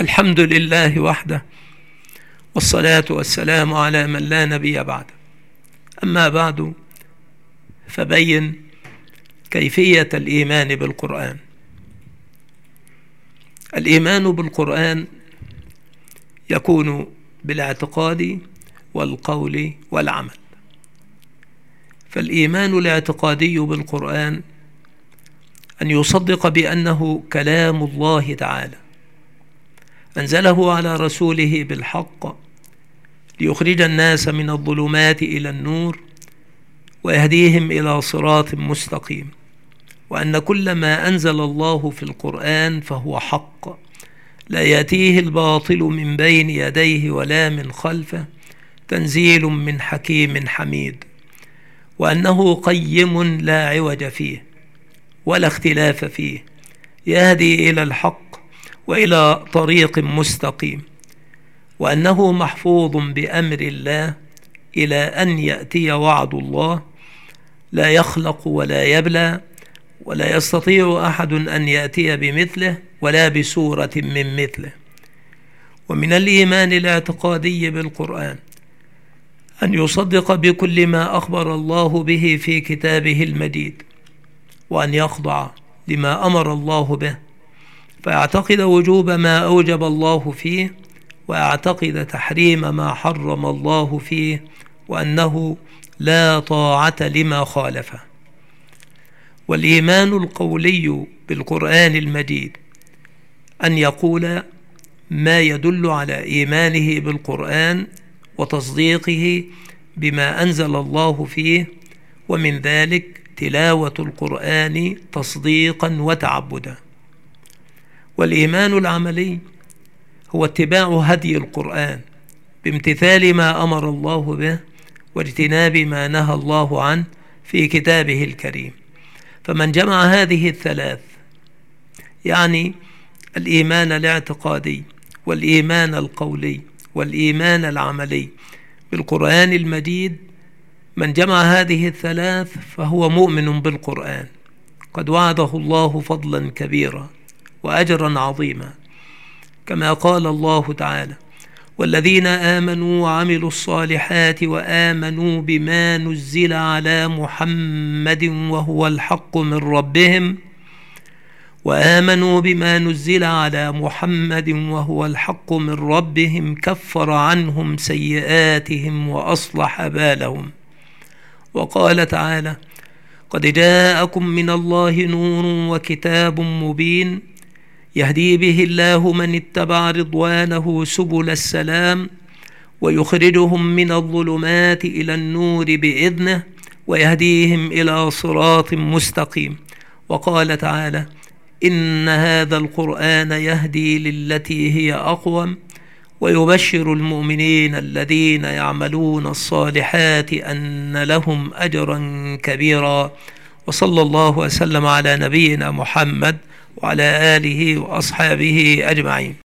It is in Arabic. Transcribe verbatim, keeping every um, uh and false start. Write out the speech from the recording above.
الحمد لله وحده، والصلاة والسلام على من لا نبي بعده. أما بعد، فبين كيفية الإيمان بالقرآن. الإيمان بالقرآن يكون بالاعتقاد والقول والعمل. فالإيمان الاعتقادي بالقرآن أن يصدق بأنه كلام الله تعالى أنزله على رسوله بالحق ليخرج الناس من الظلمات إلى النور ويهديهم إلى صراط مستقيم، وأن كل ما أنزل الله في القرآن فهو حق لا يأتيه الباطل من بين يديه ولا من خلفه، تنزيل من حكيم حميد، وأنه قيم لا عوج فيه ولا اختلاف فيه، يهدي إلى الحق وإلى طريق مستقيم، وأنه محفوظ بأمر الله إلى أن يأتي وعد الله، لا يخلق ولا يبلى، ولا يستطيع أحد أن يأتي بمثله ولا بسورة من مثله. ومن الإيمان الاعتقادي بالقرآن أن يصدق بكل ما أخبر الله به في كتابه المجيد، وأن يخضع لما أمر الله به، فيعتقد وجوب ما أوجب الله فيه، ويعتقد تحريم ما حرم الله فيه، وأنه لا طاعة لما خالفه. والإيمان القولي بالقرآن المجيد أن يقول ما يدل على إيمانه بالقرآن وتصديقه بما أنزل الله فيه، ومن ذلك تلاوة القرآن تصديقا وتعبدا. والإيمان العملي هو اتباع هدي القرآن بامتثال ما أمر الله به واجتناب ما نهى الله عنه في كتابه الكريم. فمن جمع هذه الثلاث، يعني الإيمان الاعتقادي والإيمان القولي والإيمان العملي بالقرآن المجيد، من جمع هذه الثلاث فهو مؤمن بالقرآن، قد وعده الله فضلا كبيرا وأجرا عظيما، كما قال الله تعالى: والذين آمنوا وعملوا الصالحات وآمنوا بما نزل على محمد وهو الحق من ربهم وآمنوا بما نزل على محمد وهو الحق من ربهم كفر عنهم سيئاتهم وأصلح بالهم. وقال تعالى: قد جاءكم من الله نور وكتاب مبين يهدي به الله من اتبع رضوانه سبل السلام ويخرجهم من الظلمات إلى النور بإذنه ويهديهم إلى صراط مستقيم. وقال تعالى: إن هذا القرآن يهدي للتي هي أقوم ويبشر المؤمنين الذين يعملون الصالحات أن لهم أجرا كبيرا. وصلى الله وسلم على نبينا محمد وعلى آله وأصحابه أجمعين.